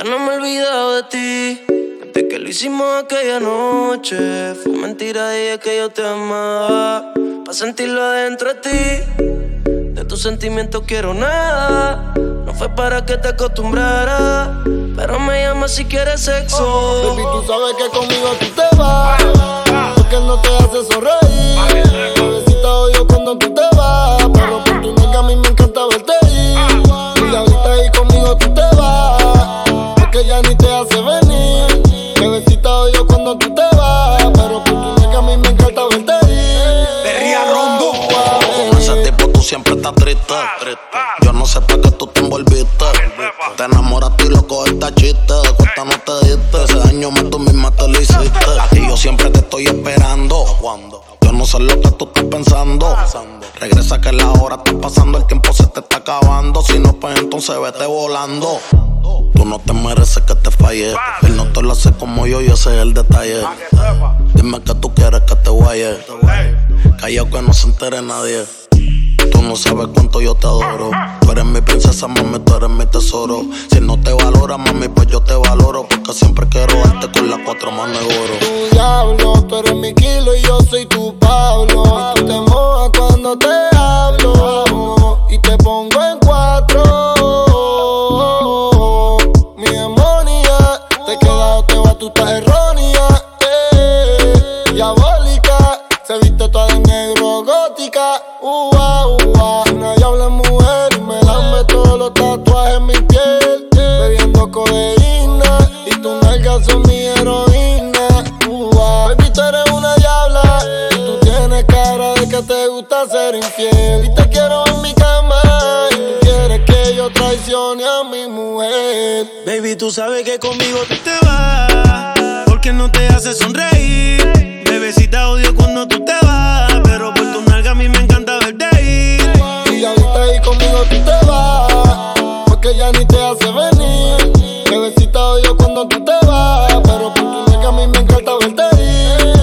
Ya no me he olvidado de ti. Desde que lo hicimos aquella noche, fue mentira, dije que yo te amaba. Pa' sentirlo adentro de ti. De tus sentimientos quiero nada. No fue para que te acostumbraras, pero me llamas si quieres sexo. Baby, tú sabes que conmigo tú te vas, porque él no te hace sonreír. Bebecita odio cuando tú te vas, pero por tu nega a mí me encanta verte ir. Y ahorita ahí conmigo tú te vas, porque ya ni te hace venir. Bebecita odio cuando tú te vas, pero por tu nega a mí me encanta verte ir. Berría Rondo. Con ese tipo tú siempre estás triste. Yo no sé para qué tú te envolviste. Te enamoraste y lo cogiste chiste. De cuenta no te diste. Ese daño más tú misma te lo hiciste. A ti yo siempre te estoy esperando. Yo no sé lo que tú estás pensando. Regresa que la hora está pasando, el tiempo se te está acabando. Si no, pues entonces vete volando. Tú no te mereces que te falle. Él no te lo hace como yo y ese es el detalle. Dime que tú quieres que te guaye. Callao que no se entere nadie. Tú no sabes cuánto yo te adoro. Tú eres mi princesa, mami, tú eres mi tesoro. Si no te valora, mami, pues yo te valoro. Porque siempre quiero darte con las 4 manos de oro. Tu diablo, tú eres mi kilo y yo soy tu Pablo. Y tú te mojas cuando te hablo y te pongo en 4. Mi demonia, te queda o te va, tú estás errónea. Diabólica, se viste toda de negro, gótica. Una diabla mujer y me lame todos los tatuajes en mi piel. Bebiendo codeína y tus nalgas son mi heroína. Baby, tú eres una diabla y tú tienes cara de que te gusta ser infiel. Y te quiero en mi cama y tú quieres que yo traicione a mi mujer. Baby, tú sabes que conmigo tú te vas, porque no te hace sonreír. Bebecita odio cuando tú te vas, pero por tu nalga a mí me encanta verte ir. Y ahorita ahí conmigo tú te vas, porque ya ni te hace venir. Bebecita odio cuando tú te vas, pero por tu nalga a mí me encanta verte ir.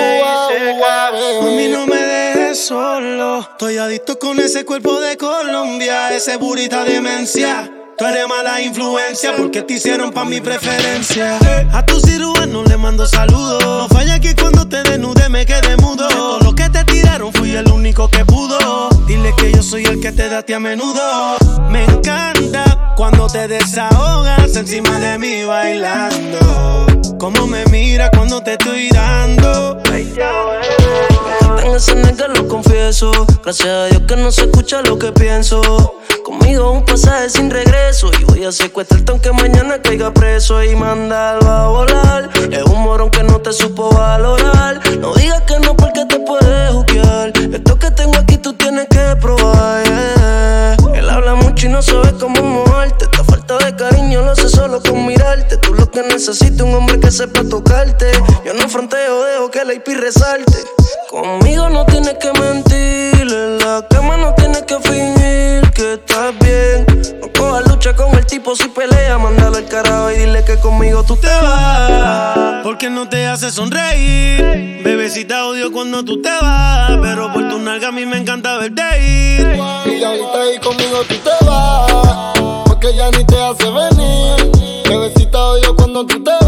Mami, no me dejes solo. Estoy adicto con ese cuerpo de Colombia, ese burita demencia. Tú eres mala influencia porque te hicieron pa' mi preferencia. A tu cirujano le mando saludos. No falla que cuando te desnude me quedé mudo. De todo lo que te tiraron fui el único que pudo. Dile que yo soy el que te da a ti a menudo. Me encanta cuando te desahogas encima de mí bailando. Cómo me mira cuando te estoy dando. En ese nega lo confieso. Gracias a Dios que no se escucha lo que pienso. Conmigo un pasaje sin regreso. Y voy a secuestrarte aunque mañana caiga preso. Y mandarlo a volar. Es un morón que no te supo valorar. No digas que no porque te puedes juquear. Esto que tengo aquí tú tienes que probar, yeah. Él habla mucho y no sabe cómo moverte. Esta falta de cariño lo sé solo con mirarte. Tú lo que necesitas un hombre que sepa tocarte. Yo no fronteo, dejo que la IP resalte. Conmigo no tienes que mentir. En la cama no tienes que fingir que estás bien. No cojas lucha con el tipo si pelea. Mándalo al carajo y dile que conmigo tú te vas, porque no te hace sonreír. Bebecita odio cuando tú te vas, pero por tu nalga a mí me encanta verte ir. Y ahorita ahí conmigo tú te vas, porque ya ni te hace venir. Bebecita odio cuando tú te